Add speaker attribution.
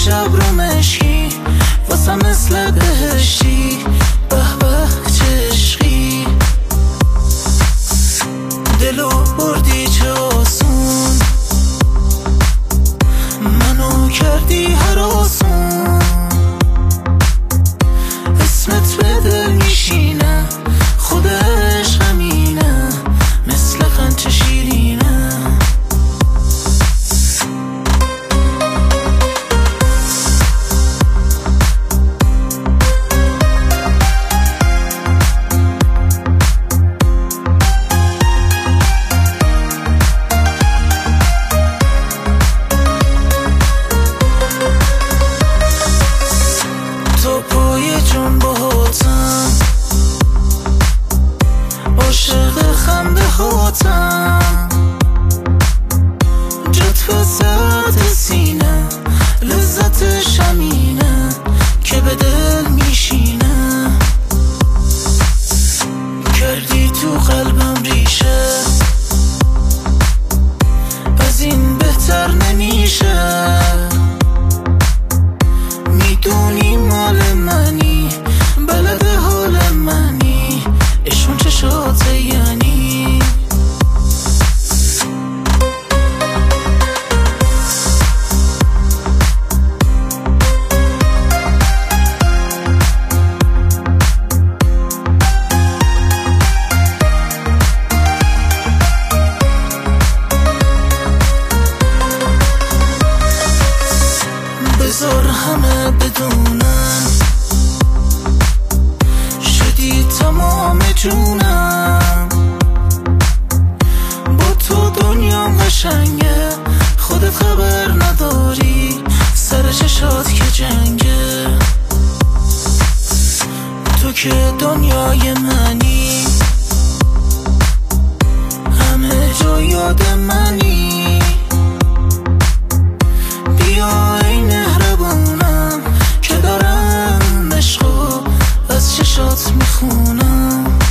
Speaker 1: شب رو مشکی واسه مثل بهشتی به به چه عشقی دلو بردی چه آسون منو کردی هر آسون اسمت به دل میشینه خودش همینه مثل قنچه شیرینه جون باهاتم عاشق خنده هاتم جت وسط سینه لذتش همینه که به دل میشینه کردی تو قلبم ریشه از این بهتر نمیشه میدونی مال منی بلد حال منی اشون چشاته یعنی بذار همه بدونن شدی تمام جونم با تو دنیام قشنگه خودت خبر نداری سر چشات که جنگه تو که دنیای منی همه جا یاد منی بیا ای مهربونم که دارم عشقو از چشات میخونم